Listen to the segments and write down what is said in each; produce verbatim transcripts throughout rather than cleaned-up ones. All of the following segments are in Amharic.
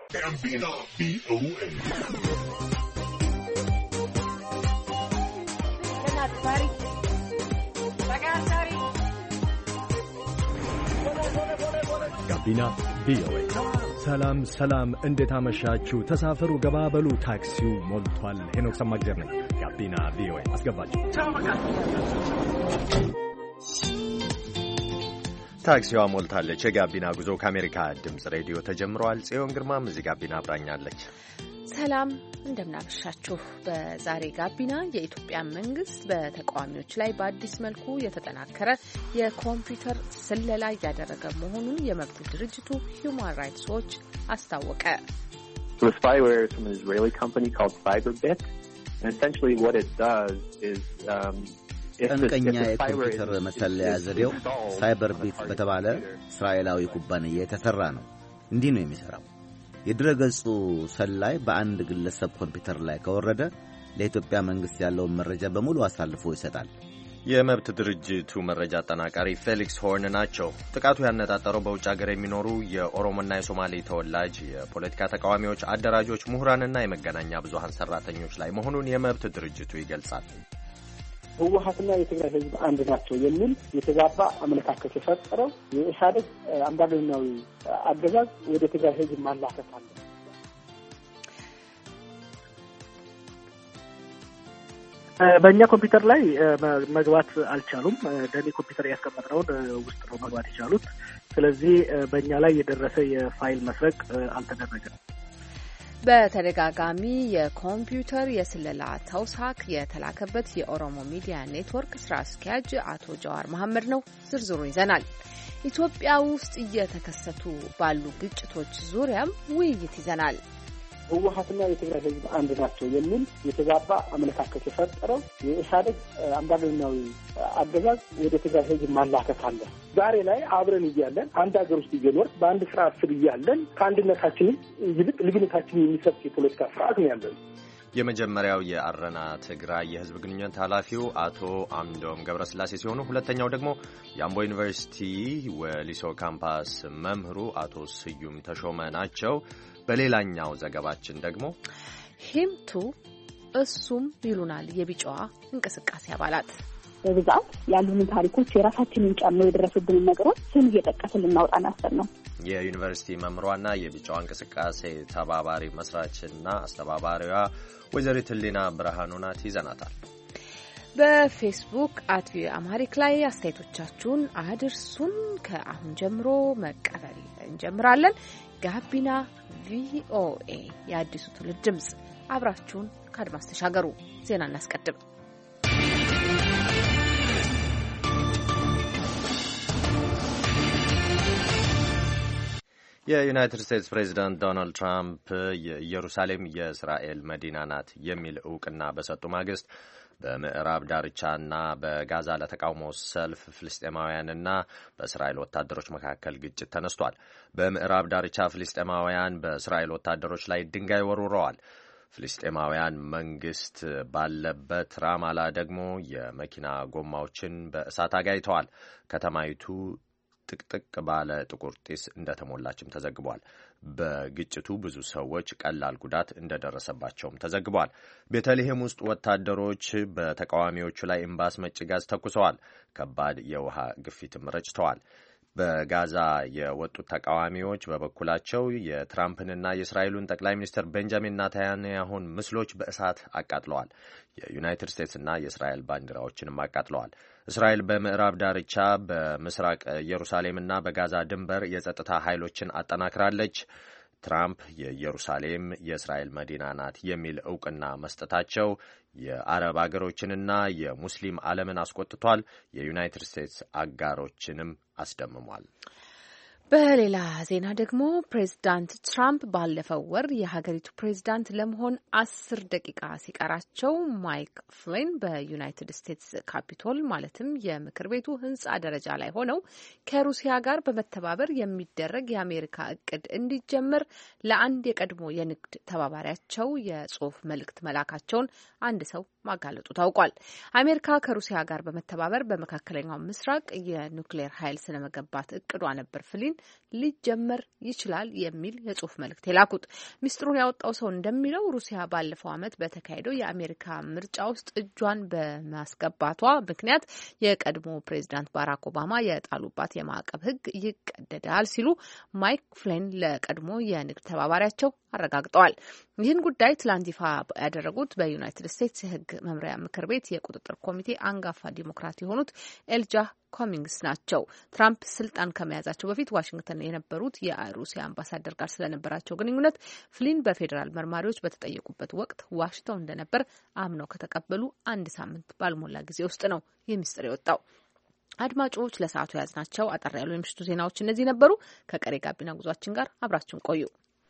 ጋቢና ቪኦኤ ጋቢና ቪኦኤ። ሰላም ሰላም፣ እንዴት አመሻችሁ? ተሳፈሩ፣ ገባበሉ፣ ታክሲው ሞልቷል። ሄኖክ ሰማግዘር ነኝ። ጋቢና ቪኦኤ አስገባችሁ። ታክሲዋ ሞልታለች። የጋቢና ጉዞ ከአሜሪካ ድምፅ ሬዲዮ ተጀምሯል። ጽዮን ግርማም እዚህ ጋቢና አብራኛለች። ሰላም እንደምናመሻችሁ። በዛሬ ጋቢና የኢትዮጵያ መንግስት በተቃዋሚዎች ላይ በአዲስ መልኩ የተጠናከረ የኮምፒውተር ስለላ እያደረገ መሆኑን የመብት ድርጅቱ ሂውማን ራይትስ ዎች አስታወቀ። The spyware is from an Israeli company called Cyberbit, and essentially what it does is um ጠንቀኛ የኮምፒውተር መሰለያ ዘዴው ሳይበርቢት በተባለ እስራኤላዊ ኩባንያ የተሰራ ነው። እንዲህ ነው የሚሰራው። የድረገጹ ሰላይ በአንድ ግለሰብ ኮምፒውተር ላይ ከወረደ ለኢትዮጵያ መንግስት ያለውን መረጃ በሙሉ አሳልፎ ይሰጣል። የመብት ድርጅቱ መረጃ አጠናቃሪ ፌሊክስ ሆርን ናቸው። ጥቃቱ ያነጣጠረው በውጭ ሀገር የሚኖሩ የኦሮሞና የሶማሌ ተወላጅ የፖለቲካ ተቃዋሚዎች፣ አደራጆች፣ ምሁራንና የመገናኛ ብዙሃን ሰራተኞች ላይ መሆኑን የመብት ድርጅቱ ይገልጻል። ህወሓትና የትግራይ ህዝብ አንድ ናቸው የሚል የተዛባ አመለካከት የፈጠረው የኢህአዴግ አምባገነናዊ አገዛዝ ወደ ትግራይ ህዝብ ማላከት አለ። በእኛ ኮምፒውተር ላይ መግባት አልቻሉም። ደኔ ኮምፒውተር ያስቀመጥነውን ውስጥ ነው መግባት የቻሉት። ስለዚህ በእኛ ላይ የደረሰ የፋይል መስረቅ አልተደረገም። በተደጋጋሚ የኮምፒውተር የስለላ ተውሳክ የተላከበት የኦሮሞ ሚዲያ ኔትወርክ ስራ አስኪያጅ አቶ ጀዋር መሐመድ ነው። ዝርዝሩን ይዘናል። ኢትዮጵያ ውስጥ እየተከሰቱ ባሉ ግጭቶች ዙሪያም ውይይት ይዘናል። ህወሓትና የትግራይ ህዝብ አንድ ናቸው የሚል የተዛባ አመለካከት የፈጠረው የኢህአዴግ አምባገነናዊ አገዛዝ ወደ ትግራይ ህዝብ ማላከት አለ። ዛሬ ላይ አብረን እያለን አንድ ሀገር ውስጥ እየኖር በአንድ ስርዓት ስር እያለን ከአንድነታችን ይልቅ ልዩነታችን የሚሰጥ የፖለቲካ ስርዓት ነው ያለን። የመጀመሪያው የአረና ትግራይ የህዝብ ግንኙነት ኃላፊው አቶ አምዶም ገብረስላሴ ሲሆኑ ሁለተኛው ደግሞ የአምቦ ዩኒቨርሲቲ ወሊሶ ካምፓስ መምህሩ አቶ ስዩም ተሾመ ናቸው። በሌላኛው ዘገባችን ደግሞ ሂምቱ እሱም ይሉናል የቢጫዋ እንቅስቃሴ አባላት በብዛት ያሉንን ታሪኮች የራሳችንን ጨምሮ የደረሱብንን ነገሮች ስም እየጠቀስን ልናወጣ ናስተን ነው። የዩኒቨርሲቲ መምህሯና የቢጫዋ እንቅስቃሴ ተባባሪ መስራችና አስተባባሪዋ ወይዘሪት ህሊና ብርሃኑ ናት። ይዘናታል። በፌስቡክ አት ቪኦኤ አማሪክ ላይ አስተያየቶቻችሁን አድርሱን። ከአሁን ጀምሮ መቀበል እንጀምራለን። ጋቢና ቪኦኤ የአዲሱ ትውልድ ድምጽ፣ አብራችሁን ከአድማስ ተሻገሩ። ዜና እናስቀድም። የዩናይትድ ስቴትስ ፕሬዚዳንት ዶናልድ ትራምፕ የኢየሩሳሌም የእስራኤል መዲና ናት የሚል እውቅና በሰጡ ማግስት በምዕራብ ዳርቻና በጋዛ ለተቃውሞ ሰልፍ ፍልስጤማውያንና በእስራኤል ወታደሮች መካከል ግጭት ተነስቷል። በምዕራብ ዳርቻ ፍልስጤማውያን በእስራኤል ወታደሮች ላይ ድንጋይ ወርውረዋል። ፍልስጤማውያን መንግስት ባለበት ራማላ ደግሞ የመኪና ጎማዎችን በእሳት አጋይተዋል። ከተማይቱ ጥቅጥቅ ባለ ጥቁር ጢስ እንደተሞላችም ተዘግቧል። በግጭቱ ብዙ ሰዎች ቀላል ጉዳት እንደደረሰባቸውም ተዘግቧል። ቤተልሔም ውስጥ ወታደሮች በተቃዋሚዎቹ ላይ እምባስ መጭ ጋዝ ተኩሰዋል። ከባድ የውሃ ግፊትም ረጭተዋል። በጋዛ የወጡት ተቃዋሚዎች በበኩላቸው የትራምፕንና የእስራኤሉን ጠቅላይ ሚኒስትር ቤንጃሚን ኔታንያሁን ምስሎች በእሳት አቃጥለዋል። የዩናይትድ ስቴትስና የእስራኤል ባንዲራዎችንም አቃጥለዋል። እስራኤል በምዕራብ ዳርቻ በምስራቅ ኢየሩሳሌምና በጋዛ ድንበር የጸጥታ ኃይሎችን አጠናክራለች። ትራምፕ የኢየሩሳሌም የእስራኤል መዲና ናት የሚል እውቅና መስጠታቸው የአረብ አገሮችንና የሙስሊም ዓለምን አስቆጥቷል። የዩናይትድ ስቴትስ አጋሮችንም አስደምሟል። በሌላ ዜና ደግሞ ፕሬዝዳንት ትራምፕ ባለፈው ወር የሀገሪቱ ፕሬዝዳንት ለመሆን አስር ደቂቃ ሲቀራቸው ማይክ ፍሊን በዩናይትድ ስቴትስ ካፒቶል ማለትም የምክር ቤቱ ሕንጻ ደረጃ ላይ ሆነው ከሩሲያ ጋር በመተባበር የሚደረግ የአሜሪካ እቅድ እንዲጀምር ለአንድ የቀድሞ የንግድ ተባባሪያቸው የጽሁፍ መልእክት መላካቸውን አንድ ሰው ማጋለጡ ታውቋል። አሜሪካ ከሩሲያ ጋር በመተባበር በመካከለኛው ምስራቅ የኑክሌር ኃይል ስለመገንባት እቅዷ ነበር ፍሊን ሊጀመር ይችላል የሚል የጽሁፍ መልእክት የላኩት። ሚስጥሩን ያወጣው ሰው እንደሚለው ሩሲያ ባለፈው ዓመት በተካሄደው የአሜሪካ ምርጫ ውስጥ እጇን በማስገባቷ ምክንያት የቀድሞ ፕሬዚዳንት ባራክ ኦባማ የጣሉባት የማዕቀብ ሕግ ይቀደዳል ሲሉ ማይክ ፍሌን ለቀድሞ የንግድ ተባባሪያቸው አረጋግጠዋል። ይህን ጉዳይ ትላንት ይፋ ያደረጉት በዩናይትድ ስቴትስ የሕግ መምሪያ ምክር ቤት የቁጥጥር ኮሚቴ አንጋፋ ዲሞክራት የሆኑት ኤልጃ ኮሚንግስ ናቸው። ትራምፕ ስልጣን ከመያዛቸው በፊት ዋሽንግተን የነበሩት የሩሲያ አምባሳደር ጋር ስለነበራቸው ግንኙነት ፍሊን በፌዴራል መርማሪዎች በተጠየቁበት ወቅት ዋሽተው እንደነበር አምነው ከተቀበሉ አንድ ሳምንት ባልሞላ ጊዜ ውስጥ ነው ይህ ምስጢር የወጣው። አድማጮች ለሰዓቱ ያዝናቸው አጠር ያሉ የምሽቱ ዜናዎች እነዚህ ነበሩ። ከቀሪ ጋቢና ጉዟችን ጋር አብራችሁን ቆዩ።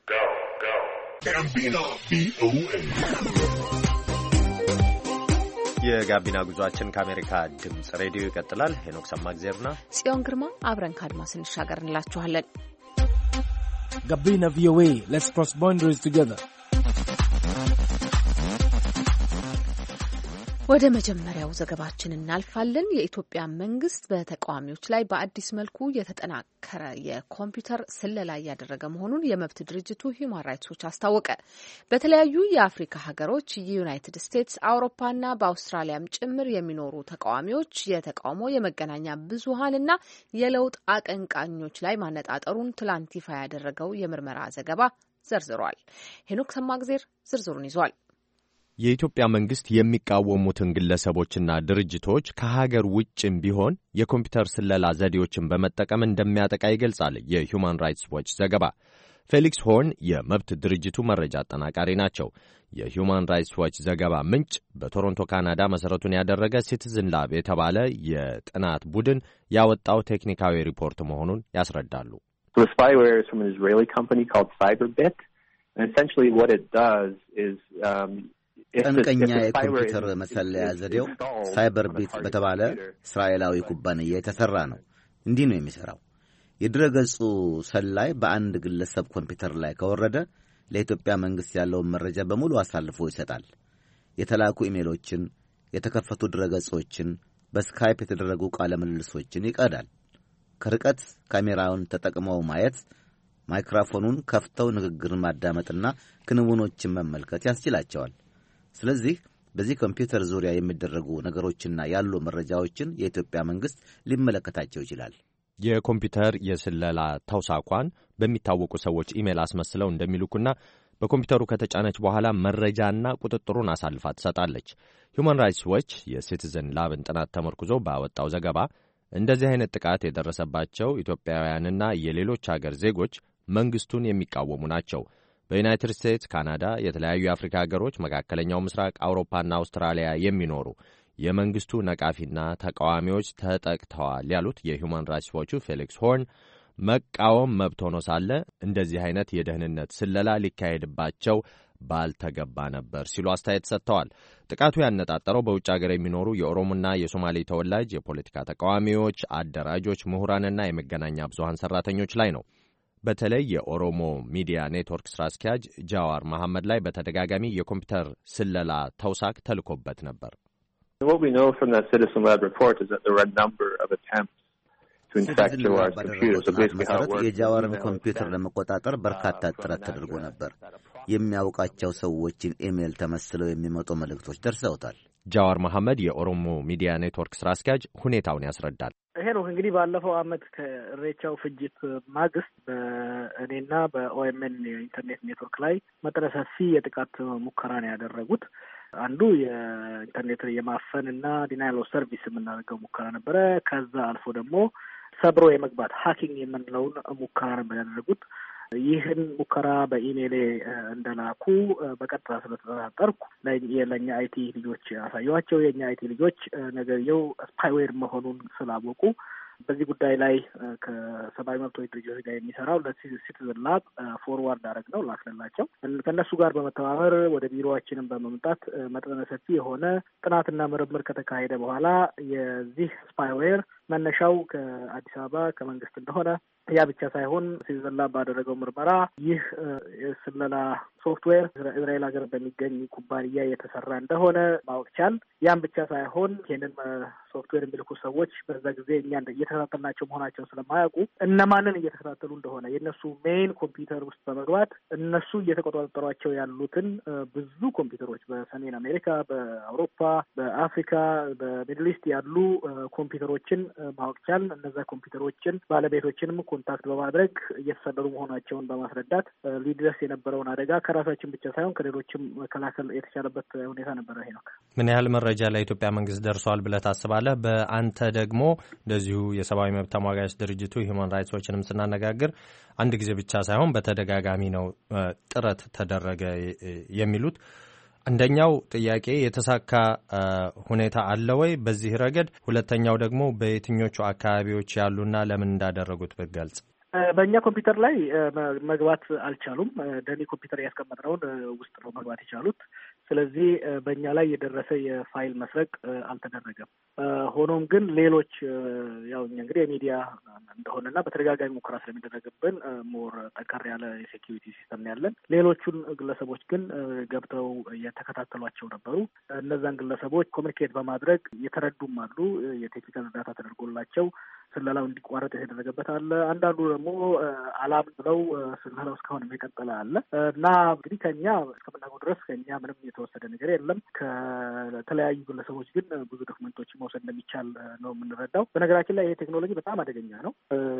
የጋቢና ጉዟችን ከአሜሪካ ድምጽ ሬዲዮ ይቀጥላል። ሄኖክ ሰማግዜርና ጽዮን ግርማ አብረን ከአድማስ እንሻገር እንላችኋለን። ጋቢና ቪኦኤ ሌትስ ክሮስ ባውንደሪስ ቱጌዘር። ወደ መጀመሪያው ዘገባችን እናልፋለን። የኢትዮጵያ መንግስት በተቃዋሚዎች ላይ በአዲስ መልኩ የተጠናከረ የኮምፒውተር ስለላ እያደረገ መሆኑን የመብት ድርጅቱ ሂውማን ራይትስ ዎች አስታወቀ። በተለያዩ የአፍሪካ ሀገሮች፣ ዩናይትድ ስቴትስ፣ አውሮፓና በአውስትራሊያም ጭምር የሚኖሩ ተቃዋሚዎች የተቃውሞ የመገናኛ ብዙሃንና የለውጥ አቀንቃኞች ላይ ማነጣጠሩን ትላንት ይፋ ያደረገው የምርመራ ዘገባ ዘርዝሯል። ሄኖክ ሰማግዜር ዝርዝሩን ይዟል። የኢትዮጵያ መንግስት የሚቃወሙትን ግለሰቦችና ድርጅቶች ከሀገር ውጭም ቢሆን የኮምፒውተር ስለላ ዘዴዎችን በመጠቀም እንደሚያጠቃ ይገልጻል የሂውማን ራይትስ ዎች ዘገባ። ፌሊክስ ሆርን የመብት ድርጅቱ መረጃ አጠናቃሪ ናቸው። የሂውማን ራይትስ ዎች ዘገባ ምንጭ በቶሮንቶ ካናዳ መሠረቱን ያደረገ ሲቲዝን ላብ የተባለ የጥናት ቡድን ያወጣው ቴክኒካዊ ሪፖርት መሆኑን ያስረዳሉ። So spyware is from an Israeli company called Cyberbit, and essentially what it does is um ጠንቀኛ የኮምፒውተር መሰለያ ዘዴው ሳይበር ቢት በተባለ እስራኤላዊ ኩባንያ የተሰራ ነው። እንዲህ ነው የሚሰራው። የድረገጹ ሰላይ በአንድ ግለሰብ ኮምፒውተር ላይ ከወረደ ለኢትዮጵያ መንግስት ያለውን መረጃ በሙሉ አሳልፎ ይሰጣል። የተላኩ ኢሜሎችን፣ የተከፈቱ ድረገጾችን፣ በስካይፕ የተደረጉ ቃለ ምልልሶችን ይቀዳል። ከርቀት ካሜራውን ተጠቅመው ማየት፣ ማይክሮፎኑን ከፍተው ንግግርን ማዳመጥና ክንውኖችን መመልከት ያስችላቸዋል። ስለዚህ በዚህ ኮምፒውተር ዙሪያ የሚደረጉ ነገሮችና ያሉ መረጃዎችን የኢትዮጵያ መንግስት ሊመለከታቸው ይችላል። የኮምፒውተር የስለላ ተውሳኳን በሚታወቁ ሰዎች ኢሜል አስመስለው እንደሚልኩና በኮምፒውተሩ ከተጫነች በኋላ መረጃና ቁጥጥሩን አሳልፋ ትሰጣለች። ሂውማን ራይትስ ዎች የሲቲዝን ላብን ጥናት ተመርኩዞ ባወጣው ዘገባ እንደዚህ አይነት ጥቃት የደረሰባቸው ኢትዮጵያውያንና የሌሎች ሀገር ዜጎች መንግስቱን የሚቃወሙ ናቸው። በዩናይትድ ስቴትስ፣ ካናዳ፣ የተለያዩ የአፍሪካ ሀገሮች፣ መካከለኛው ምስራቅ፣ አውሮፓና አውስትራሊያ የሚኖሩ የመንግስቱ ነቃፊና ተቃዋሚዎች ተጠቅተዋል ያሉት የሂውማን ራይትስ ዎቹ ፌሊክስ ሆርን መቃወም መብት ሆኖ ሳለ እንደዚህ አይነት የደህንነት ስለላ ሊካሄድባቸው ባልተገባ ነበር ሲሉ አስተያየት ሰጥተዋል። ጥቃቱ ያነጣጠረው በውጭ ሀገር የሚኖሩ የኦሮሞና የሶማሌ ተወላጅ የፖለቲካ ተቃዋሚዎች፣ አደራጆች፣ ምሁራንና የመገናኛ ብዙሃን ሰራተኞች ላይ ነው። በተለይ የኦሮሞ ሚዲያ ኔትወርክ ስራ አስኪያጅ ጃዋር መሐመድ ላይ በተደጋጋሚ የኮምፒውተር ስለላ ተውሳክ ተልኮበት ነበር። What we know from that Citizen Lab report is that there were a number of attempts to infect Jawar's computer. So basically how it works. የጃዋርን ኮምፒውተር ለመቆጣጠር በርካታ ጥረት ተደርጎ ነበር። የሚያውቃቸው ሰዎችን ኢሜል ተመስለው የሚመጡ መልእክቶች ደርሰውታል። ጃዋር መሐመድ የኦሮሞ ሚዲያ ኔትወርክ ስራ አስኪያጅ ሁኔታውን ያስረዳል። ይሄ ነው እንግዲህ ባለፈው አመት ከሬቻው ፍጅት ማግስት በእኔና በኦኤምኤን የኢንተርኔት ኔትወርክ ላይ መጠነ ሰፊ የጥቃት ሙከራ ነው ያደረጉት። አንዱ የኢንተርኔት የማፈን እና ዲናይል ኦፍ ሰርቪስ የምናደርገው ሙከራ ነበረ። ከዛ አልፎ ደግሞ ሰብሮ የመግባት ሀኪንግ የምንለውን ሙከራ ነበር ያደረጉት። ይህን ሙከራ በኢሜይሌ እንደላኩ በቀጥታ ስለተጠራጠርኩ ለኛ አይቲ ልጆች ያሳየዋቸው። የኛ አይቲ ልጆች ነገርየው ስፓይዌር መሆኑን ስላወቁ በዚህ ጉዳይ ላይ ከሰብአዊ መብቶች ድርጅቶች ጋር የሚሰራው ለሲቲዝን ላብ ፎርዋርድ አደረግ ነው ላክንላቸው። ከእነሱ ጋር በመተባበር ወደ ቢሮዋችንን በመምጣት መጠነ ሰፊ የሆነ ጥናትና ምርምር ከተካሄደ በኋላ የዚህ ስፓይዌር መነሻው ከአዲስ አበባ ከመንግስት እንደሆነ ያ ብቻ ሳይሆን ስዊዘርላንድ ባደረገው ምርመራ ይህ የስለላ ሶፍትዌር እስራኤል ሀገር በሚገኝ ኩባንያ የተሰራ እንደሆነ ማወቅ ቻል። ያም ብቻ ሳይሆን ይህንን ሶፍትዌር የሚልኩ ሰዎች በዛ ጊዜ እኛ እየተከታተልናቸው መሆናቸውን ስለማያውቁ እነማንን እየተከታተሉ እንደሆነ የእነሱ ሜይን ኮምፒውተር ውስጥ በመግባት እነሱ እየተቆጣጠሯቸው ያሉትን ብዙ ኮምፒውተሮች በሰሜን አሜሪካ፣ በአውሮፓ፣ በአፍሪካ፣ በሚድል ኢስት ያሉ ኮምፒውተሮችን ማወቅ ቻል። እነዛ ኮምፒውተሮችን ባለቤቶችንም ኮንታክት በማድረግ እየተሰለሉ መሆናቸውን በማስረዳት ሊደርስ የነበረውን አደጋ ከራሳችን ብቻ ሳይሆን ከሌሎችም መከላከል የተቻለበት ሁኔታ ነበረ። ይሄ ነው። ምን ያህል መረጃ ለኢትዮጵያ መንግስት ደርሷል ብለህ ታስባለህ? በአንተ ደግሞ እንደዚሁ የሰብአዊ መብት ተሟጋች ድርጅቱ ሂውማን ራይትስ ዎችንም ስናነጋግር አንድ ጊዜ ብቻ ሳይሆን በተደጋጋሚ ነው ጥረት ተደረገ የሚሉት። አንደኛው ጥያቄ የተሳካ ሁኔታ አለ ወይ በዚህ ረገድ? ሁለተኛው ደግሞ በየትኞቹ አካባቢዎች ያሉና ለምን እንዳደረጉት ብትገልጽ። በእኛ ኮምፒውተር ላይ መግባት አልቻሉም። ደኒ ኮምፒውተር ያስቀመጥነውን ውስጥ ነው መግባት የቻሉት። ስለዚህ በእኛ ላይ የደረሰ የፋይል መስረቅ አልተደረገም። ሆኖም ግን ሌሎች ያው እኛ እንግዲህ የሚዲያ እንደሆነና በተደጋጋሚ ሙከራ ስለሚደረግብን ሞር ጠንከር ያለ የሴኪሪቲ ሲስተም ያለን፣ ሌሎቹን ግለሰቦች ግን ገብተው የተከታተሏቸው ነበሩ። እነዛን ግለሰቦች ኮሚኒኬት በማድረግ የተረዱም አሉ። የቴክኒካል እርዳታ ተደርጎላቸው ስለላው እንዲቋረጥ የተደረገበት አለ። አንዳንዱ ደግሞ አላም ብለው ስለላው እስካሁን የቀጠለ አለ እና እንግዲህ ከኛ እስከምናውቀው ድረስ ከኛ ምንም የተወሰደ ነገር የለም። ከተለያዩ ግለሰቦች ግን ብዙ ዶክመንቶች መውሰድ እንደሚቻል ነው የምንረዳው። በነገራችን ላይ ይሄ ቴክኖሎጂ በጣም አደገኛ ነው።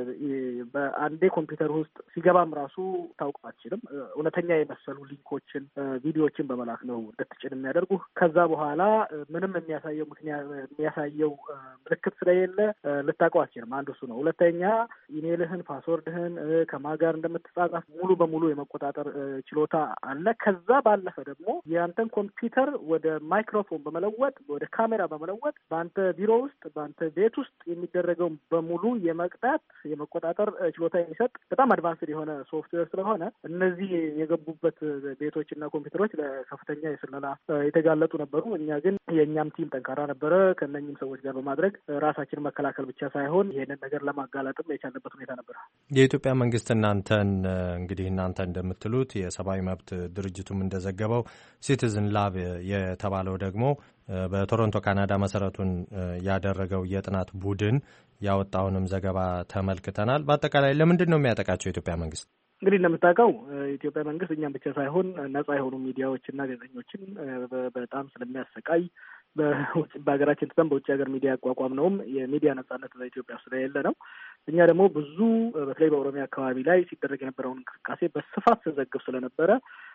በአንዴ ኮምፒውተር ውስጥ ሲገባም ራሱ ታውቀው አትችልም። እውነተኛ የመሰሉ ሊንኮችን፣ ቪዲዮዎችን በመላክ ነው እንድትጭን የሚያደርጉ። ከዛ በኋላ ምንም የሚያሳየው ምክንያት የሚያሳየው ምልክት ስለሌለ ልታውቀው አትችልም። አንዱ እሱ ነው። ሁለተኛ ኢሜልህን፣ ፓስወርድህን ከማን ጋር እንደምትጻጻፍ ሙሉ በሙሉ የመቆጣጠር ችሎታ አለ። ከዛ ባለፈ ደግሞ የአንተን ኮምፒውተር ወደ ማይክሮፎን በመለወጥ ወደ ካሜራ በመለወጥ በአንተ ቢሮ ውስጥ በአንተ ቤት ውስጥ የሚደረገውን በሙሉ የመቅዳት የመቆጣጠር ችሎታ የሚሰጥ በጣም አድቫንስድ የሆነ ሶፍትዌር ስለሆነ እነዚህ የገቡበት ቤቶችና ኮምፒውተሮች ለከፍተኛ የስለላ የተጋለጡ ነበሩ። እኛ ግን የእኛም ቲም ጠንካራ ነበረ። ከእነኝም ሰዎች ጋር በማድረግ ራሳችንን መከላከል ብቻ ሳይሆን ይሄንን ነገር ለማጋለጥም የቻለበት ሁኔታ ነበር። የኢትዮጵያ መንግስት እናንተን እንግዲህ እናንተ እንደምትሉት የሰብአዊ መብት ድርጅቱም እንደዘገበው ሲቲዝን ላብ የተባለው ደግሞ በቶሮንቶ ካናዳ መሰረቱን ያደረገው የጥናት ቡድን ያወጣውንም ዘገባ ተመልክተናል። በአጠቃላይ ለምንድን ነው የሚያጠቃቸው የኢትዮጵያ መንግስት? እንግዲህ እንደምታውቀው የኢትዮጵያ መንግስት እኛም ብቻ ሳይሆን ነጻ የሆኑ ሚዲያዎችና ጋዜጠኞችን በጣም ስለሚያሰቃይ በውጭ በሀገራችን ትተን በውጭ ሀገር ሚዲያ ያቋቋም ነውም የሚዲያ ነጻነት በኢትዮጵያ ስለሌለ ነው። እኛ ደግሞ ብዙ በተለይ በኦሮሚያ አካባቢ ላይ ሲደረግ የነበረውን እንቅስቃሴ በስፋት ስንዘግብ ስለነበረ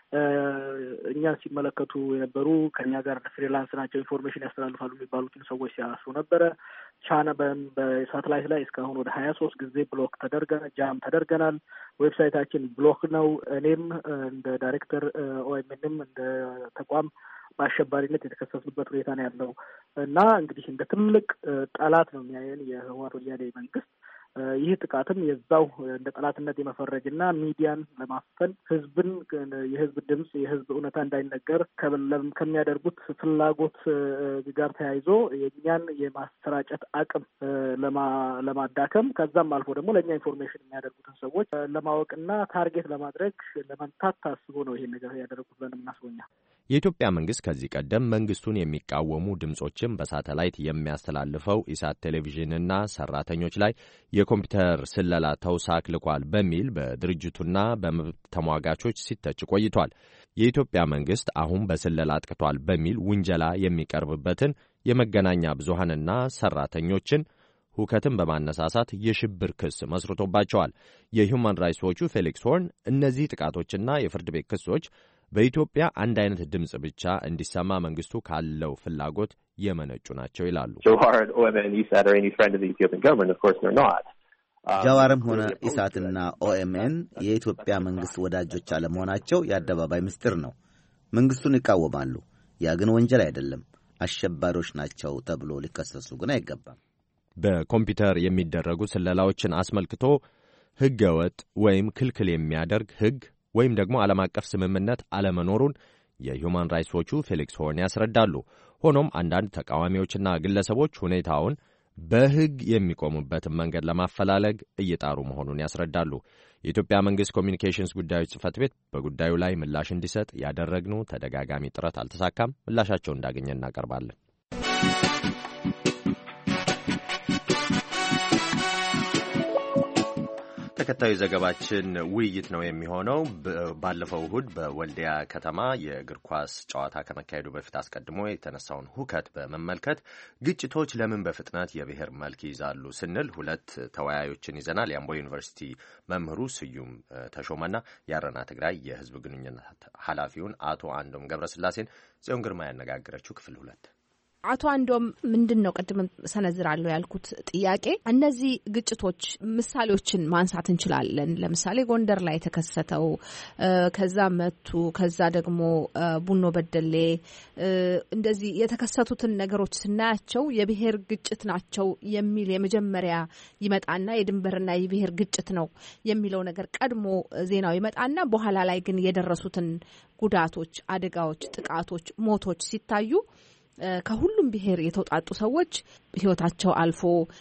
እኛን ሲመለከቱ የነበሩ ከኛ ጋር ፍሪላንስ ናቸው ኢንፎርሜሽን ያስተላልፋሉ የሚባሉትን ሰዎች ሲያስሩ ነበረ። ቻና በሳተላይት ላይ እስካሁን ወደ ሀያ ሶስት ጊዜ ብሎክ ተደርገናል፣ ጃም ተደርገናል። ዌብሳይታችን ብሎክ ነው። እኔም እንደ ዳይሬክተር ኦኤምኤንም እንደ ተቋም በአሸባሪነት የተከሰሱበት ሁኔታ ነው ያለው እና እንግዲህ እንደ ትልቅ ጠላት ነው የሚያየን የህወሓት ወያኔ መንግስት። ይህ ጥቃትም የዛው እንደ ጠላትነት የመፈረጅና ሚዲያን ለማፈን ህዝብን የህዝብ ድምጽ የህዝብ እውነታ እንዳይነገር ከሚያደርጉት ፍላጎት ጋር ተያይዞ የእኛን የማሰራጨት አቅም ለማዳከም ከዛም አልፎ ደግሞ ለእኛ ኢንፎርሜሽን የሚያደርጉትን ሰዎች ለማወቅና ታርጌት ለማድረግ ለመምታት ታስቦ ነው ይሄን ነገር ያደረጉት ብለን የምናስበኛል። የኢትዮጵያ መንግስት ከዚህ ቀደም መንግስቱን የሚቃወሙ ድምጾችን በሳተላይት የሚያስተላልፈው ኢሳት ቴሌቪዥንና ሰራተኞች ላይ የኮምፒውተር ስለላ ተውሳክ ልኳል በሚል በድርጅቱና በመብት ተሟጋቾች ሲተች ቆይቷል። የኢትዮጵያ መንግስት አሁን በስለላ አጥቅቷል በሚል ውንጀላ የሚቀርብበትን የመገናኛ ብዙሃንና ሰራተኞችን ሁከትን በማነሳሳት የሽብር ክስ መስርቶባቸዋል። የሂውማን ራይትስ ዎቹ ፌሊክስ ሆርን እነዚህ ጥቃቶችና የፍርድ ቤት ክሶች በኢትዮጵያ አንድ አይነት ድምጽ ብቻ እንዲሰማ መንግስቱ ካለው ፍላጎት የመነጩ ናቸው ይላሉ። ጃዋርም ሆነ ኢሳትና ኦኤምኤን የኢትዮጵያ መንግስት ወዳጆች አለመሆናቸው የአደባባይ ምስጢር ነው። መንግስቱን ይቃወማሉ። ያ ግን ወንጀል አይደለም። አሸባሪዎች ናቸው ተብሎ ሊከሰሱ ግን አይገባም። በኮምፒውተር የሚደረጉ ስለላዎችን አስመልክቶ ህገወጥ ወይም ክልክል የሚያደርግ ህግ ወይም ደግሞ ዓለም አቀፍ ስምምነት አለመኖሩን የሂውማን ራይትስ ዎቹ ፌሊክስ ሆርን ያስረዳሉ። ሆኖም አንዳንድ ተቃዋሚዎችና ግለሰቦች ሁኔታውን በሕግ የሚቆሙበትን መንገድ ለማፈላለግ እየጣሩ መሆኑን ያስረዳሉ። የኢትዮጵያ መንግሥት ኮሚኒኬሽንስ ጉዳዮች ጽሕፈት ቤት በጉዳዩ ላይ ምላሽ እንዲሰጥ ያደረግነው ተደጋጋሚ ጥረት አልተሳካም። ምላሻቸውን እንዳገኘ እናቀርባለን። ተከታዩ ዘገባችን ውይይት ነው የሚሆነው። ባለፈው እሁድ በወልዲያ ከተማ የእግር ኳስ ጨዋታ ከመካሄዱ በፊት አስቀድሞ የተነሳውን ሁከት በመመልከት ግጭቶች ለምን በፍጥነት የብሔር መልክ ይዛሉ ስንል ሁለት ተወያዮችን ይዘናል። የአምቦ ዩኒቨርሲቲ መምህሩ ስዩም ተሾመና የአረና ትግራይ የሕዝብ ግንኙነት ኃላፊውን አቶ አንዶም ገብረስላሴን ጽዮን ግርማ ያነጋገረችው ክፍል ሁለት። አቶ አንዶም ምንድን ነው ቅድም ሰነዝራለሁ ያልኩት ጥያቄ፣ እነዚህ ግጭቶች ምሳሌዎችን ማንሳት እንችላለን። ለምሳሌ ጎንደር ላይ የተከሰተው፣ ከዛ መቱ፣ ከዛ ደግሞ ቡኖ በደሌ፣ እንደዚህ የተከሰቱትን ነገሮች ስናያቸው የብሔር ግጭት ናቸው የሚል የመጀመሪያ ይመጣና የድንበርና የብሔር ግጭት ነው የሚለው ነገር ቀድሞ ዜናው ይመጣና በኋላ ላይ ግን የደረሱትን ጉዳቶች፣ አደጋዎች፣ ጥቃቶች፣ ሞቶች ሲታዩ ከሁሉም ብሔር የተውጣጡ ሰዎች ህይወታቸው አልፎ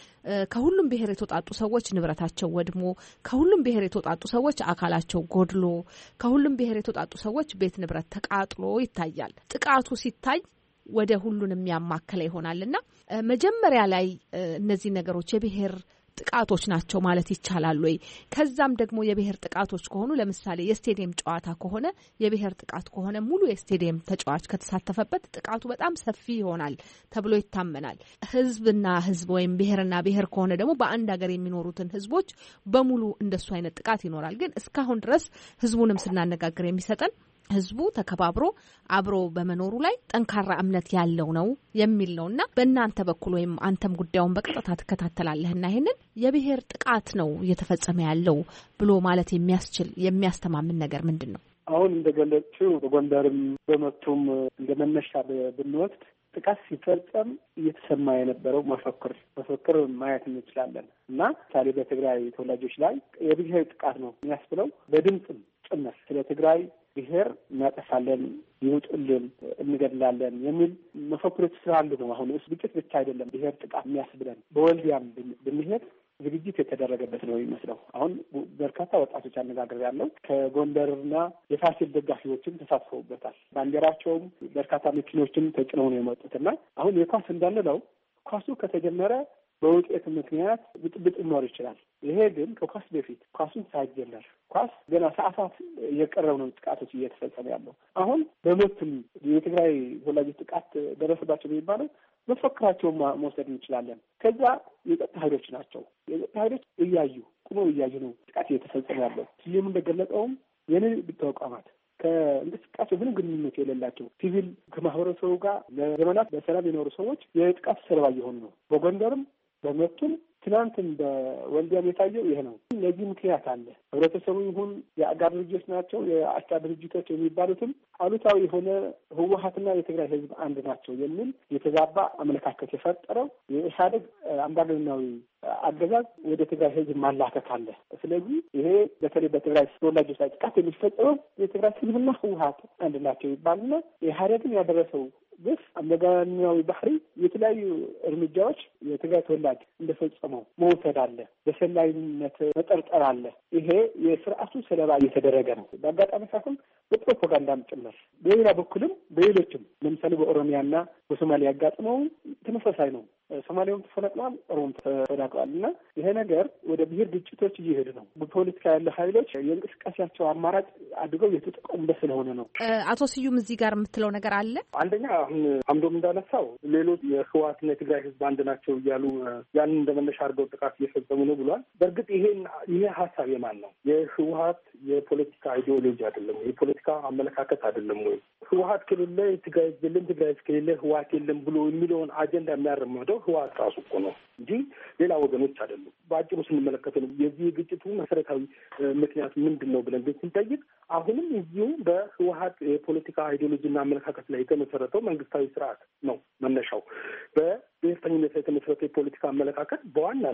ከሁሉም ብሔር የተውጣጡ ሰዎች ንብረታቸው ወድሞ ከሁሉም ብሔር የተውጣጡ ሰዎች አካላቸው ጎድሎ ከሁሉም ብሔር የተውጣጡ ሰዎች ቤት ንብረት ተቃጥሎ ይታያል። ጥቃቱ ሲታይ ወደ ሁሉንም ያማከለ ይሆናልና መጀመሪያ ላይ እነዚህ ነገሮች የብሔር ጥቃቶች ናቸው ማለት ይቻላል ወይ? ከዛም ደግሞ የብሔር ጥቃቶች ከሆኑ ለምሳሌ የስቴዲየም ጨዋታ ከሆነ የብሔር ጥቃት ከሆነ ሙሉ የስቴዲየም ተጫዋች ከተሳተፈበት ጥቃቱ በጣም ሰፊ ይሆናል ተብሎ ይታመናል። ህዝብና ህዝብ ወይም ብሔርና ብሔር ከሆነ ደግሞ በአንድ ሀገር የሚኖሩትን ህዝቦች በሙሉ እንደሱ አይነት ጥቃት ይኖራል። ግን እስካሁን ድረስ ህዝቡንም ስናነጋግር የሚሰጠን ህዝቡ ተከባብሮ አብሮ በመኖሩ ላይ ጠንካራ እምነት ያለው ነው የሚል ነውና በእናንተ በኩል ወይም አንተም ጉዳዩን በቀጥታ ትከታተላለህና ይሄንን የብሔር ጥቃት ነው እየተፈጸመ ያለው ብሎ ማለት የሚያስችል የሚያስተማምን ነገር ምንድን ነው? አሁን እንደገለጽሽው በጎንደርም በመቱም እንደመነሻ ብንወስድ ጥቃት ሲፈጸም እየተሰማ የነበረው መፈክር መፈክር ማየት እንችላለን እና ምሳሌ በትግራይ ተወላጆች ላይ የብሔር ጥቃት ነው የሚያስብለው በድምፅም ጭምር ስለ ትግራይ ብሔር እናጠፋለን፣ ይውጡልን፣ እንገድላለን የሚል መፈክሮች ስላሉ ነው። አሁን እሱ ግጭት ብቻ አይደለም ብሔር ጥቃት የሚያስብለን። በወልዲያም ብንሄድ ዝግጅት የተደረገበት ነው የሚመስለው። አሁን በርካታ ወጣቶች አነጋገር ያለው ከጎንደርና የፋሲል ደጋፊዎችም ተሳትፈውበታል። ባንዲራቸውም በርካታ መኪኖችም ተጭነው ነው የመጡት እና አሁን የኳስ እንዳንለው ኳሱ ከተጀመረ በውጤት ምክንያት ብጥብጥ ሊኖር ይችላል። ይሄ ግን ከኳስ በፊት ኳሱን ሳይጀመር ኳስ ገና ሰዓታት እየቀረው ነው ጥቃቶች እየተፈጸመ ያለው። አሁን በመቱም የትግራይ ተወላጆች ጥቃት ደረሰባቸው የሚባለው መፈክራቸውን መውሰድ እንችላለን። ከዛ የጸጥታ ኃይሎች ናቸው። የጸጥታ ኃይሎች እያዩ ቁመው እያዩ ነው ጥቃት እየተፈጸመ ያለው። ሲየም እንደገለጸውም የንግድ ተቋማት ከእንቅስቃሴ ምንም ግንኙነት የሌላቸው ሲቪል ከማህበረሰቡ ጋር ለዘመናት በሰላም የኖሩ ሰዎች የጥቃት ሰለባ እየሆኑ ነው። በጎንደርም በመቱም ትናንትም በወልዲያም የታየው ይሄ ነው። ለዚህ ምክንያት አለ። ህብረተሰቡ ይሁን የአጋር ድርጅቶች ናቸው የአቻ ድርጅቶች የሚባሉትም አሉታዊ የሆነ ህወሀትና የትግራይ ህዝብ አንድ ናቸው የሚል የተዛባ አመለካከት የፈጠረው የኢህአዴግ አምባገነናዊ አገዛዝ ወደ ትግራይ ህዝብ ማላከክ አለ። ስለዚህ ይሄ በተለይ በትግራይ ተወላጆች ላይ ጥቃት የሚፈጸመው የትግራይ ህዝብና ህወሀት አንድ ናቸው ይባልና ኢህአዴግን ያደረሰው ግፍ አመጋናዊ ባህሪ የተለያዩ እርምጃዎች የትግራይ ተወላጅ እንደፈጸመው መውሰድ አለ። በሰላይነት መጠርጠር አለ። ይሄ የስርዓቱ ሰለባ እየተደረገ ነው። በአጋጣሚ ሳይሆን በፕሮፓጋንዳም ጭምር። በሌላ በኩልም በሌሎችም ለምሳሌ በኦሮሚያና በሶማሊያ ያጋጥመው ተመሳሳይ ነው። ሶማሌውም ተፈናቅሏል፣ ኦሮሞም ተፈናቅሏል እና ይሄ ነገር ወደ ብሔር ግጭቶች እየሄዱ ነው። በፖለቲካ ያለ ኃይሎች የእንቅስቃሴያቸው አማራጭ አድርገው የተጠቀሙበት ስለሆነ ነው። አቶ ስዩም እዚህ ጋር የምትለው ነገር አለ? አንደኛ አሁን አምዶም እንዳነሳው ሌሎች የህወሓትና የትግራይ ህዝብ አንድ ናቸው እያሉ ያንን እንደመነሻ አድርገው ጥቃት እየፈጸሙ ነው ብሏል። በእርግጥ ይሄን ይሄ ሀሳብ የማን ነው? የህወሓት የፖለቲካ አይዲዮሎጂ አይደለም፣ የፖለቲካ አመለካከት አይደለም ወይ? ህወሓት ከሌለ ትግራይ የለም፣ ትግራይ ከሌለ ህወሓት የለም ብሎ የሚለውን አጀንዳ የሚያራምደው ህወሓት ራሱ እኮ ነው እንጂ ሌላ ወገኖች አይደሉም። በአጭሩ ስንመለከት ነው የዚህ ግጭቱ መሰረታዊ ምክንያት ምንድን ነው ብለን ስንጠይቅ አሁንም እዚሁ በህወሓት የፖለቲካ አይዲዮሎጂና አመለካከት ላይ የተመሰረተው መንግስታዊ ስርዓት ነው መነሻው። በብሔርተኝነት ላይ የተመሰረተው የፖለቲካ አመለካከት በዋናነት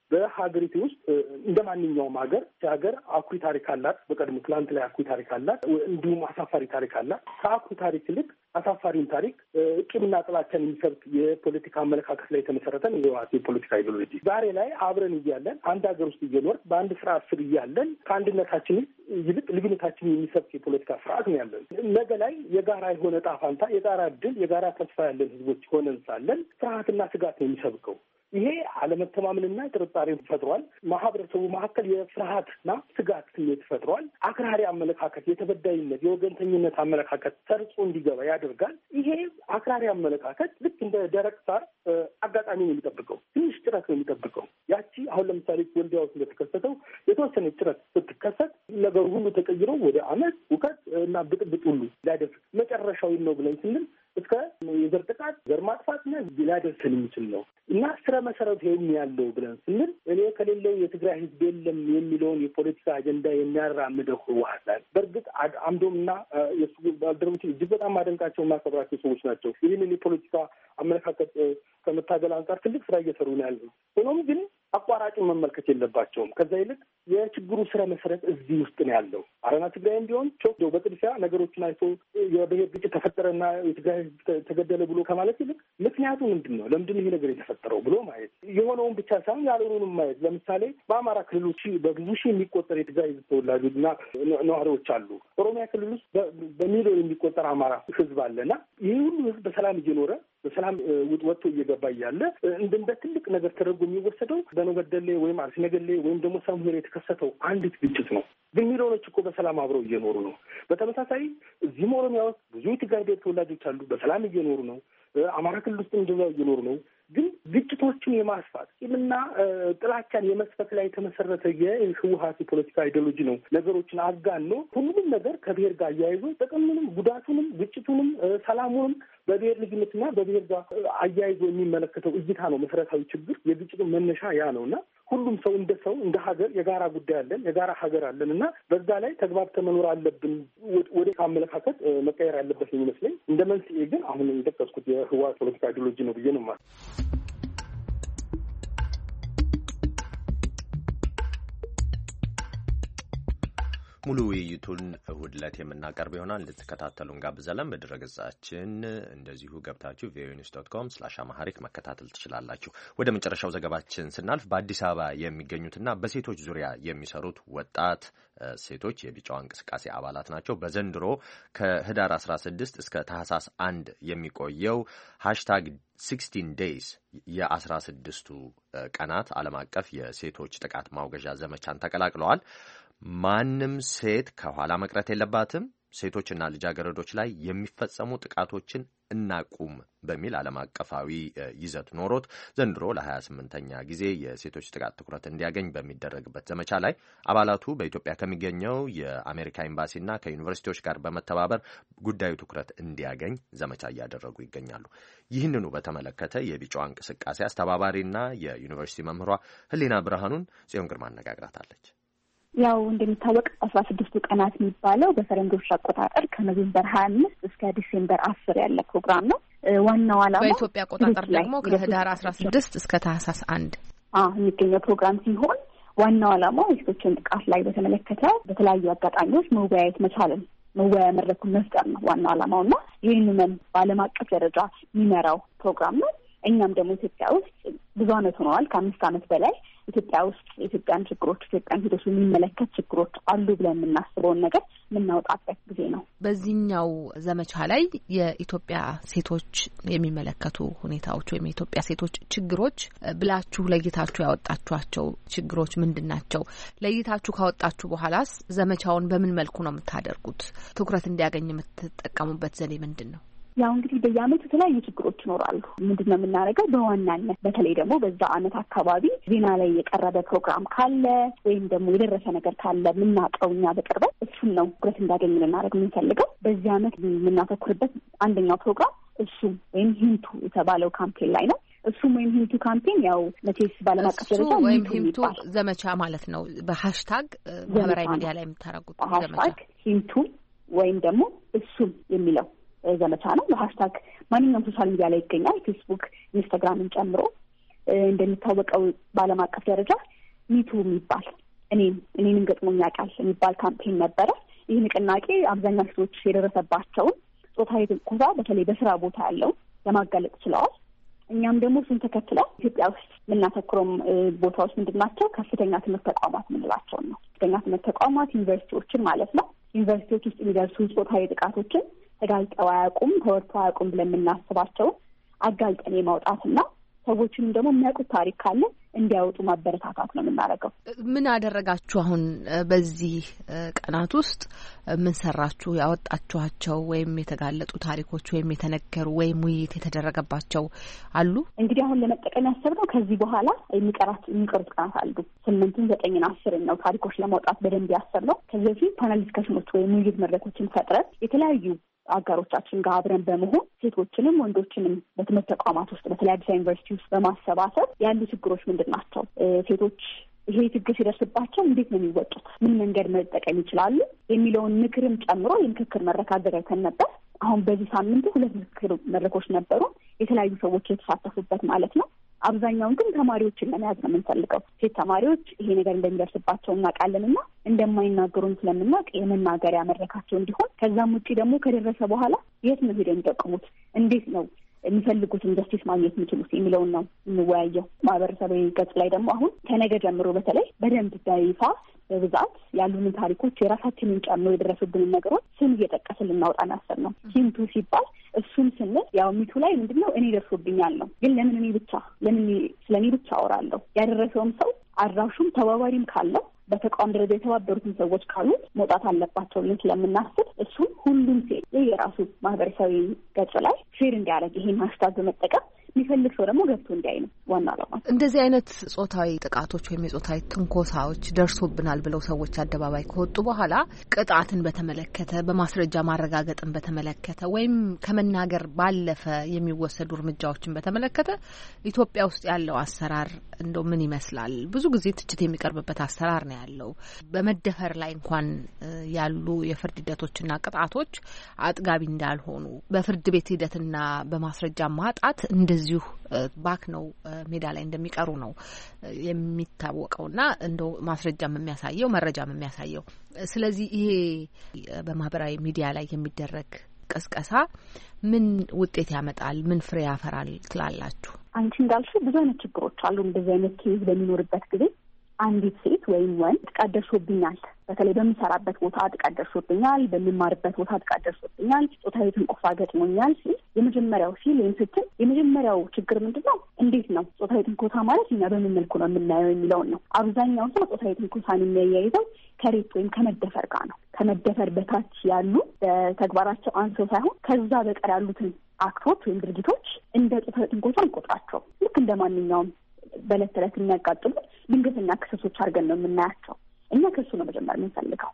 በሀገሪቱ ውስጥ እንደማንኛውም ሀገር ሀገር አኩሪ ታሪክ አላት። በቀድሞ ትላንት ላይ አኩሪ ታሪክ አላት፣ እንዲሁም አሳፋሪ ታሪክ አላት። ከአኩሪ ታሪክ ይልቅ አሳፋሪን ታሪክ ቂምና ጥላቻን የሚሰብክ የፖለቲካ አመለካከት ላይ የተመሰረተን የህወሓት የፖለቲካ ኢዲዮሎጂ ዛሬ ላይ አብረን እያለን አንድ ሀገር ውስጥ እየኖር በአንድ ስርዓት ስር እያለን ከአንድነታችን ይልቅ ልዩነታችን የሚሰብክ የፖለቲካ ስርዓት ነው ያለን። ነገ ላይ የጋራ የሆነ ዕጣ ፈንታ፣ የጋራ እድል፣ የጋራ ተስፋ ያለን ህዝቦች ሆነን ሳለን ፍርሃትና ስጋት ነው የሚሰብከው። ይሄ አለመተማመንና ጥርጣሬ ፈጥሯል። ማህበረሰቡ መካከል የፍርሃትና ስጋት ስሜት ፈጥሯል። አክራሪ አመለካከት፣ የተበዳይነት፣ የወገንተኝነት አመለካከት ሰርጾ እንዲገባ ያደርጋል። ይሄ አክራሪ አመለካከት ልክ እንደ ደረቅ ሳር አጋጣሚ ነው የሚጠብቀው፣ ትንሽ ጭረት ነው የሚጠብቀው። ያቺ አሁን ለምሳሌ ወልዲያ ውስጥ እንደተከሰተው የተወሰነ ጭረት ስትከሰት ነገሩ ሁሉ ተቀይሮ ወደ አመት፣ ውከት እና ብጥብጥ ሁሉ ሊያደርስ መጨረሻዊ ነው ብለን ስንል እስከ የዘር ጥቃት፣ ዘር ማጥፋትና ሊያደርስን የሚችል ነው እና ስረ መሰረቱ ይሄን ያለው ብለን ስንል እኔ ከሌለው የትግራይ ህዝብ የለም የሚለውን የፖለቲካ አጀንዳ የሚያራምደው ህወሓት ላይ በእርግጥ አምዶምና የሱ ባልደረቦች እጅግ በጣም ማደንቃቸው የማከብራቸው ሰዎች ናቸው። ይህንን የፖለቲካ አመለካከት ከመታገል አንጻር ትልቅ ስራ እየሰሩ ነው ያለው። ሆኖም ግን አቋራጭን መመልከት የለባቸውም። ከዛ ይልቅ የችግሩ ስረ መሰረት እዚህ ውስጥ ነው ያለው። አረና ትግራይም ቢሆን ቾክ በጥድፊያ ነገሮችን አይቶ የብሔር ግጭት ተፈጠረና የትግራይ ህዝብ ተገደለ ብሎ ከማለት ይልቅ ምክንያቱ ምንድን ነው፣ ለምንድን ነው ይሄ ነገር የተፈጠረው ብሎ ማየት፣ የሆነውን ብቻ ሳይሆን ያልሆነውንም ማየት። ለምሳሌ በአማራ ክልል ውስጥ በብዙ ሺህ የሚቆጠር የትግራይ ህዝብ ተወላጆችና ነዋሪዎች አሉ። ኦሮሚያ ክልል ውስጥ በሚሊዮን የሚቆጠር አማራ ህዝብ አለና ይህ ሁሉ ህዝብ በሰላም እየኖረ በሰላም ወጥቶ እየገባ እያለ እንደ ትልቅ ነገር ተደርጎ የሚወሰደው በኖበደሌ ወይም አርሲ ነገሌ ወይም ደግሞ ሳምሆር የተከሰተው አንዲት ግጭት ነው። ግን ሚሊዮኖች እኮ በሰላም አብረው እየኖሩ ነው። በተመሳሳይ እዚህም ኦሮሚያ ውስጥ ብዙ የትግራይ ብሔር ተወላጆች አሉ፣ በሰላም እየኖሩ ነው። አማራ ክልል ውስጥ እንደዛ እየኖሩ ነው። ግን ግጭቶችን የማስፋት ቂምና ጥላቻን የመስፈት ላይ የተመሰረተ የህወሓት የፖለቲካ አይዲዮሎጂ ነው። ነገሮችን አጋኖ ሁሉም ነገር ከብሔር ጋር አያይዞ ጥቅሙንም፣ ጉዳቱንም፣ ግጭቱንም፣ ሰላሙንም በብሔር ልዩነትና በብሔር ጋር አያይዞ የሚመለከተው እይታ ነው መሰረታዊ ችግር። የግጭቱ መነሻ ያ ነውና ሁሉም ሰው እንደ ሰው እንደ ሀገር የጋራ ጉዳይ አለን፣ የጋራ ሀገር አለን እና በዛ ላይ ተግባብተን መኖር አለብን። ወደ አመለካከት መቀየር ያለበት የሚመስለኝ። እንደ መንስኤ ግን አሁን የጠቀስኩት የህወሓት ፖለቲካ አይዲዮሎጂ ነው ብዬ ነው ማለት። ሙሉ ውይይቱን እሁድ ዕለት የምናቀርብ ይሆናል። እንድትከታተሉ እንጋብዛለን። በድረገጻችን እንደዚሁ ገብታችሁ ቪኦኤ ኒውስ ዶት ኮም ስላሽ አማሃሪክ መከታተል ትችላላችሁ። ወደ መጨረሻው ዘገባችን ስናልፍ በአዲስ አበባ የሚገኙትና በሴቶች ዙሪያ የሚሰሩት ወጣት ሴቶች የቢጫዋ እንቅስቃሴ አባላት ናቸው። በዘንድሮ ከህዳር አስራ ስድስት እስከ ታህሳስ አንድ የሚቆየው ሃሽታግ ሲክስቲን ዴይስ የአስራ ስድስቱ ቀናት ዓለም አቀፍ የሴቶች ጥቃት ማውገዣ ዘመቻን ተቀላቅለዋል። ማንም ሴት ከኋላ መቅረት የለባትም፣ ሴቶችና ልጃገረዶች ላይ የሚፈጸሙ ጥቃቶችን እናቁም በሚል ዓለም አቀፋዊ ይዘት ኖሮት ዘንድሮ ለሀያ ስምንተኛ ጊዜ የሴቶች ጥቃት ትኩረት እንዲያገኝ በሚደረግበት ዘመቻ ላይ አባላቱ በኢትዮጵያ ከሚገኘው የአሜሪካ ኤምባሲና ከዩኒቨርሲቲዎች ጋር በመተባበር ጉዳዩ ትኩረት እንዲያገኝ ዘመቻ እያደረጉ ይገኛሉ። ይህንኑ በተመለከተ የቢጫዋ እንቅስቃሴ አስተባባሪና የዩኒቨርሲቲ መምህሯ ህሊና ብርሃኑን ጽዮን ግርማ አነጋግራታለች። ያው እንደሚታወቅ አስራ ስድስቱ ቀናት የሚባለው በፈረንጆች አቆጣጠር ከኖቬምበር ሀያ አምስት እስከ ዲሴምበር አስር ያለ ፕሮግራም ነው። ዋናው ዓላማ በኢትዮጵያ አቆጣጠር ደግሞ ከህዳር አስራ ስድስት እስከ ታህሳስ አንድ አዎ የሚገኘው ፕሮግራም ሲሆን ዋናው ዓላማው የሴቶችን ጥቃት ላይ በተመለከተ በተለያዩ አጋጣሚዎች መወያየት መቻልን መወያያ መድረኩን መፍጠር ነው ዋናው ዓላማውና ይህንን በዓለም አቀፍ ደረጃ የሚመራው ፕሮግራም ነው። እኛም ደግሞ ኢትዮጵያ ውስጥ ብዙ ዓመት ሆነዋል። ከአምስት ዓመት በላይ ኢትዮጵያ ውስጥ የኢትዮጵያን ችግሮች ኢትዮጵያን ሄዶች የሚመለከት ችግሮች አሉ ብለን የምናስበውን ነገር የምናወጣበት ጊዜ ነው። በዚህኛው ዘመቻ ላይ የኢትዮጵያ ሴቶች የሚመለከቱ ሁኔታዎች ወይም የኢትዮጵያ ሴቶች ችግሮች ብላችሁ ለይታችሁ ያወጣችኋቸው ችግሮች ምንድን ናቸው? ለይታችሁ ካወጣችሁ በኋላስ ዘመቻውን በምን መልኩ ነው የምታደርጉት? ትኩረት እንዲያገኝ የምትጠቀሙበት ዘዴ ምንድን ነው? ያው እንግዲህ በየዓመቱ የተለያዩ ችግሮች ይኖራሉ። ምንድነው የምናደርገው? በዋናነት በተለይ ደግሞ በዛ ዓመት አካባቢ ዜና ላይ የቀረበ ፕሮግራም ካለ ወይም ደግሞ የደረሰ ነገር ካለ የምናውቀው እኛ በቅርበት እሱን ነው ትኩረት እንዳገኝ ልናደርግ የምንፈልገው። በዚህ ዓመት የምናተኩርበት አንደኛው ፕሮግራም እሱም ወይም ሂንቱ የተባለው ካምፔን ላይ ነው። እሱም ወይም ሂንቱ ካምፔን ያው መቼስ ባለም አቀፍ ደረጃ ወይም ሂንቱ ዘመቻ ማለት ነው። በሃሽታግ ማህበራዊ ሚዲያ ላይ የምታደርጉት ዘመቻ ሂንቱ ወይም ደግሞ እሱም የሚለው ዘመቻ ነው። በሃሽታግ ማንኛውም ሶሻል ሚዲያ ላይ ይገኛል፣ ፌስቡክ፣ ኢንስታግራምን ጨምሮ። እንደሚታወቀው በዓለም አቀፍ ደረጃ ሚቱ የሚባል እኔም እኔንም ገጥሞኝ ያውቃል የሚባል ካምፔን ነበረ። ይህ ንቅናቄ አብዛኛው ሴቶች የደረሰባቸውን ጾታዊ ትንኮሳ በተለይ በስራ ቦታ ያለው ለማጋለጥ ችለዋል። እኛም ደግሞ እሱን ተከትለን ኢትዮጵያ ውስጥ የምናተኩረው ቦታዎች ምንድን ናቸው? ከፍተኛ ትምህርት ተቋማት የምንላቸውን ነው። ከፍተኛ ትምህርት ተቋማት ዩኒቨርሲቲዎችን ማለት ነው። ዩኒቨርሲቲዎች ውስጥ የሚደርሱ ጾታዊ ጥቃቶችን ተጋልጠው አያውቁም፣ ተወርተው አያውቁም ብለን የምናስባቸውን አጋልጠን የማውጣትና ሰዎችንም ደግሞ የሚያውቁት ታሪክ ካለ እንዲያወጡ ማበረታታት ነው የምናደርገው። ምን አደረጋችሁ? አሁን በዚህ ቀናት ውስጥ ምን ሰራችሁ? ያወጣችኋቸው ወይም የተጋለጡ ታሪኮች ወይም የተነገሩ ወይም ውይይት የተደረገባቸው አሉ? እንግዲህ አሁን ለመጠቀም ያሰብነው ከዚህ በኋላ የሚቀራት የሚቀሩት ቀናት አሉ። ስምንትን፣ ዘጠኝን፣ አስርን ነው ታሪኮች ለማውጣት በደንብ ያሰብነው። ከዚህ በፊት ፓናል ዲስከሽኖች ወይም ውይይት መድረኮችን ፈጥረን የተለያዩ አጋሮቻችን ጋር አብረን በመሆን ሴቶችንም ወንዶችንም በትምህርት ተቋማት ውስጥ በተለይ አዲስ ዩኒቨርሲቲ ውስጥ በማሰባሰብ ያሉ ችግሮች ምንድን ናቸው፣ ሴቶች ይሄ ችግር ሲደርስባቸው እንዴት ነው የሚወጡት፣ ምን መንገድ መጠቀም ይችላሉ የሚለውን ምክርም ጨምሮ የምክክር መድረክ አዘጋጅተን ነበር። አሁን በዚህ ሳምንት ሁለት ምክክር መድረኮች ነበሩ፣ የተለያዩ ሰዎች የተሳተፉበት ማለት ነው። አብዛኛውን ግን ተማሪዎችን ለመያዝ ነው የምንፈልገው። ሴት ተማሪዎች ይሄ ነገር እንደሚደርስባቸው እናውቃለንና እንደማይናገሩን ስለምናውቅ የመናገሪያ መድረካቸው እንዲሆን፣ ከዛም ውጪ ደግሞ ከደረሰ በኋላ የት ነው ሄደው የሚጠቅሙት፣ እንዴት ነው የሚፈልጉትን ጀስቲስ ማግኘት የሚችሉት የሚለውን ነው የምንወያየው። ማህበረሰባዊ ገጽ ላይ ደግሞ አሁን ከነገ ጀምሮ በተለይ በደንብ በይፋ በብዛት ያሉንን ታሪኮች የራሳችንን ጨምሮ የደረሱብንን ነገሮች ስም እየጠቀስን ልናወጣ ናሰብ ነው። ሂንቱ ሲባል እሱም ስንል ያው ሚቱ ላይ ምንድነው እኔ ደርሶብኛል ነው። ግን ለምን እኔ ብቻ ለምን ስለኔ ብቻ አወራለሁ? ያደረሰውም ሰው አድራሹም ተባባሪም ካለው በተቋም ደረጃ የተባበሩትን ሰዎች ካሉ መውጣት አለባቸው ብለን ስለምናስብ እሱም ሁሉም ሴት የራሱ ማህበረሰባዊ ገጽ ላይ ሼር እንዲያደርግ ይሄን ሃሽታግ በመጠቀም የሚፈልግ ሰው ደግሞ ገብቶ እንዲያይ ነው ዋና ዓላማ። እንደዚህ አይነት ጾታዊ ጥቃቶች ወይም የጾታዊ ትንኮሳዎች ደርሶብናል ብለው ሰዎች አደባባይ ከወጡ በኋላ ቅጣትን በተመለከተ በማስረጃ ማረጋገጥን በተመለከተ ወይም ከመናገር ባለፈ የሚወሰዱ እርምጃዎችን በተመለከተ ኢትዮጵያ ውስጥ ያለው አሰራር እንደው ምን ይመስላል? ብዙ ጊዜ ትችት የሚቀርብበት አሰራር ነው ያለው። በመደፈር ላይ እንኳን ያሉ የፍርድ ሂደቶችና ቅጣቶች አጥጋቢ እንዳልሆኑ በፍርድ ቤት ሂደትና በማስረጃ ማጣት እንደዚሁ ባክ ነው ሜዳ ላይ እንደሚቀሩ ነው የሚታወቀውና እንደው ማስረጃም የሚያሳየው መረጃም የሚያሳየው። ስለዚህ ይሄ በማህበራዊ ሚዲያ ላይ የሚደረግ ቅስቀሳ ምን ውጤት ያመጣል? ምን ፍሬ ያፈራል ትላላችሁ? አንቺ እንዳልሽ ብዙ አይነት ችግሮች አሉ። እንደዚህ አይነት ኬዝ በሚኖርበት ጊዜ አንዲት ሴት ወይም ወንድ ጥቃት ደርሶብኛል፣ በተለይ በምሰራበት ቦታ ጥቃት ደርሶብኛል፣ በምማርበት ቦታ ጥቃት ደርሶብኛል፣ ጾታዊ ትንኮሳ ገጥሞኛል ሲል የመጀመሪያው ሲል ወይም ስትል የመጀመሪያው ችግር ምንድን ነው? እንዴት ነው ጾታዊ ትንኮሳ ማለት እኛ በምን መልኩ ነው የምናየው የሚለውን ነው። አብዛኛው ሰው ጾታዊ ትንኮሳን የሚያያይዘው ከሬፕ ወይም ከመደፈር ጋር ነው። ከመደፈር በታች ያሉ በተግባራቸው አንሰው ሳይሆን ከዛ በቀር ያሉትን አክቶች ወይም ድርጊቶች እንደ ጾታዊ ትንኮሳ እንቆጥራቸው። ልክ እንደ ማንኛውም በዕለት ተዕለት የሚያጋጥሙ ድንገተኛ ክስተቶች አድርገን ነው የምናያቸው። እኛ ከሱ ነው መጀመር የምንፈልገው፣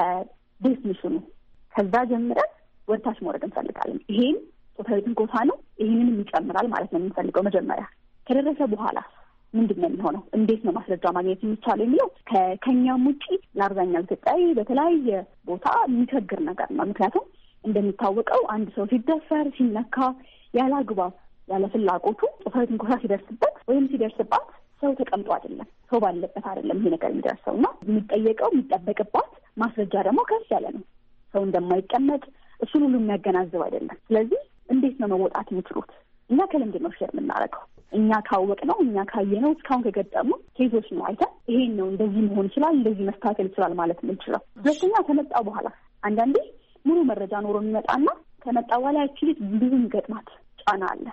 ከዴፊኒሽኑ ከዛ ጀምረን ወደታች መውረድ እንፈልጋለን። ይሄን ጾታዊ ትንኮሳ ነው፣ ይሄንንም ይጨምራል ማለት ነው የምንፈልገው። መጀመሪያ ከደረሰ በኋላ ምንድን ነው የሚሆነው? እንዴት ነው ማስረጃ ማግኘት የሚቻለው የሚለው ከኛም ውጪ ለአብዛኛው ኢትዮጵያዊ በተለያየ ቦታ የሚቸግር ነገር ነው። ምክንያቱም እንደሚታወቀው አንድ ሰው ሲደፈር ሲነካ ያለ አግባብ ያለ ፍላጎቱ ጾታዊ ትንኮሳ ሲደርስበት ወይም ሲደርስባት ሰው ተቀምጦ አይደለም፣ ሰው ባለበት አይደለም ይሄ ነገር የሚደርሰው እና የሚጠየቀው የሚጠበቅባት ማስረጃ ደግሞ ከፍ ያለ ነው። ሰው እንደማይቀመጥ እሱን ሁሉ የሚያገናዝብ አይደለም። ስለዚህ እንዴት ነው መወጣት የሚችሉት? እኛ ከልምድ ነው ሼር የምናደርገው። እኛ ካወቅ ነው እኛ ካየ ነው እስካሁን ከገጠሙ ኬዞች ነው አይተን ይሄን ነው እንደዚህ መሆን ይችላል እንደዚህ መስተካከል ይችላል ማለት የምንችለው። ሁለተኛ ከመጣ በኋላ አንዳንዴ ሙሉ መረጃ ኖሮ የሚመጣና ከመጣ በኋላ ያቺ ብዙ የሚገጥማት ጫና አለ።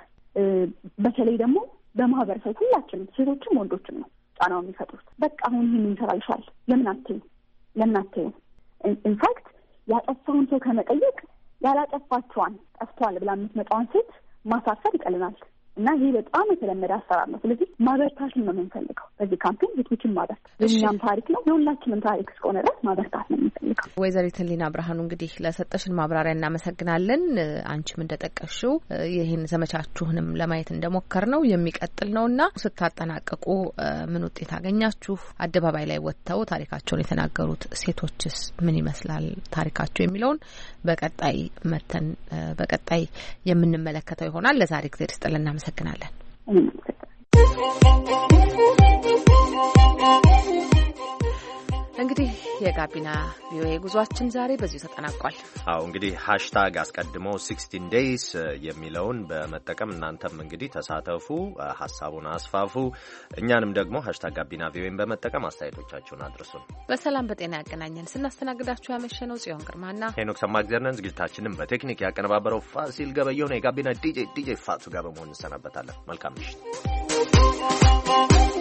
በተለይ ደግሞ በማህበረሰብ ሁላችንም ሴቶችም ወንዶችም ነው ጫናው የሚፈጥሩት። በቃ አሁን ይህን እንሰራልሻል ለምን አትይም ለምን አትይም። ኢንፋክት ያጠፋውን ሰው ከመጠየቅ ያላጠፋቸዋን ጠፍቷል ብላ የምትመጣዋን ሴት ማሳሰብ ይቀልናል እና ይሄ በጣም የተለመደ አሰራር ነው። ስለዚህ ማበርታትን ነው የምንፈልገው በዚህ ካምፔን ሴቶችን ማበርታት የእኛም ታሪክ ነው የሁላችንም ታሪክ እስከሆነ ድረስ ማበርታት ነው የምንፈልገው። ወይዘሪት ህሊና ብርሃኑ እንግዲህ ለሰጠሽን ማብራሪያ እናመሰግናለን። አንቺም እንደጠቀሽው ይህን ዘመቻችሁንም ለማየት እንደሞከር ነው የሚቀጥል ነውና ስታጠናቀቁ ምን ውጤት አገኛችሁ? አደባባይ ላይ ወጥተው ታሪካቸውን የተናገሩት ሴቶችስ ምን ይመስላል ታሪካቸው የሚለውን በቀጣይ መተን በቀጣይ የምንመለከተው ይሆናል። ለዛሬ ጊዜ ስጥልና እናመሰግናለን። እንግዲህ የጋቢና ቪኦኤ ጉዟችን ዛሬ በዚሁ ተጠናቋል። አዎ እንግዲህ ሃሽታግ አስቀድሞ ሲክስቲን ዴይስ የሚለውን በመጠቀም እናንተም እንግዲህ ተሳተፉ፣ ሀሳቡን አስፋፉ። እኛንም ደግሞ ሃሽታግ ጋቢና ቪኦኤን በመጠቀም አስተያየቶቻችሁን አድርሱን። በሰላም በጤና ያገናኘን። ስናስተናግዳችሁ ያመሸነው ጽዮን ግርማና ሄኖክ ሰማግዘር ነን። ዝግጅታችንን በቴክኒክ ያቀነባበረው ፋሲል ገበየሁ ነው። የጋቢና ዲጄ ዲጄ ፋቱ ጋር በመሆን እንሰናበታለን። መልካም ምሽት።